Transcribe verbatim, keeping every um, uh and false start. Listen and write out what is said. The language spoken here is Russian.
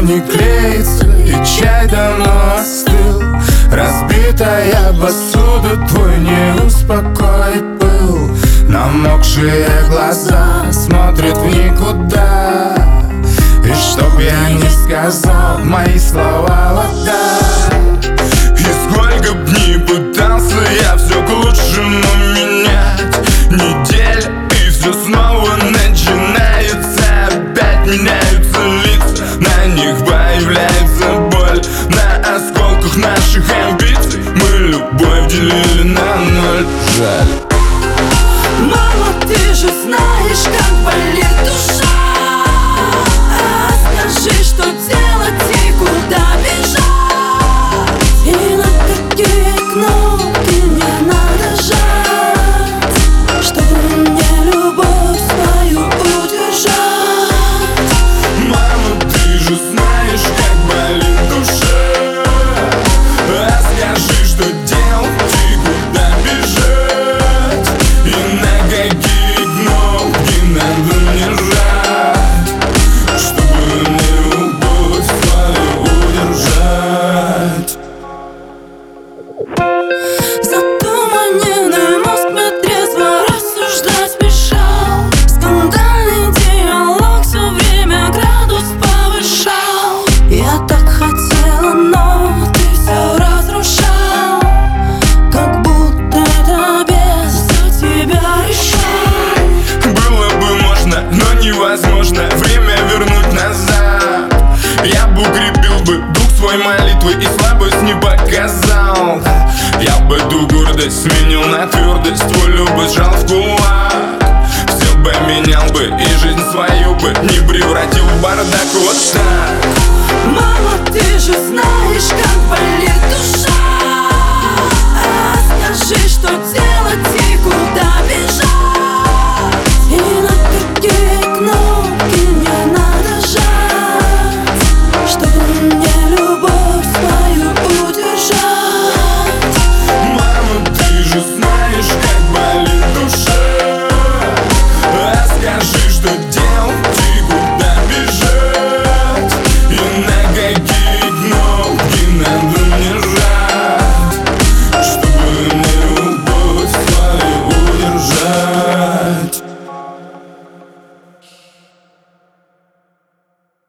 не клеится, и чай давно остыл. Разбитая посуда, твой неуспокоит пыл. Намокшие глаза смотрят в никуда. И чтоб я не сказал, мои слова вода. И сколько б ни пытался я все к лучшему менять. Неделя, и все снова начинается. Опять меняются лица, на них появляется боль. На осколках наших амбиций мы любовь делили на ноль. Жаль. Мама, ты же знаешь, как болит душа. А скажи, что делать и куда бежать. И на какие кнопки мне надо жать, чтобы мне любовь свою удержать. Мама, ты же знаешь, как болит душа. А скажи, что делать и куда бежать. И на какие кнопки надо мне жать, чтобы мне любовь свою удержать. Затуманенный мозг мне трезво рассуждать мешал. Скандальный диалог все время градус повышал. Я так хотела, но ты все разрушал. Как будто это без за тебя решал. Было бы можно, но невозможно время вернуть назад. Я бы укрепил бы дух свой молитвой и слабость не показал. Я бы ту гордость сменил на твердость, твой любовь сжал в кулак. Все бы менял бы и жизнь свою бы не превратил в бардак вот так. Мама, ты же знаешь, как болит душа.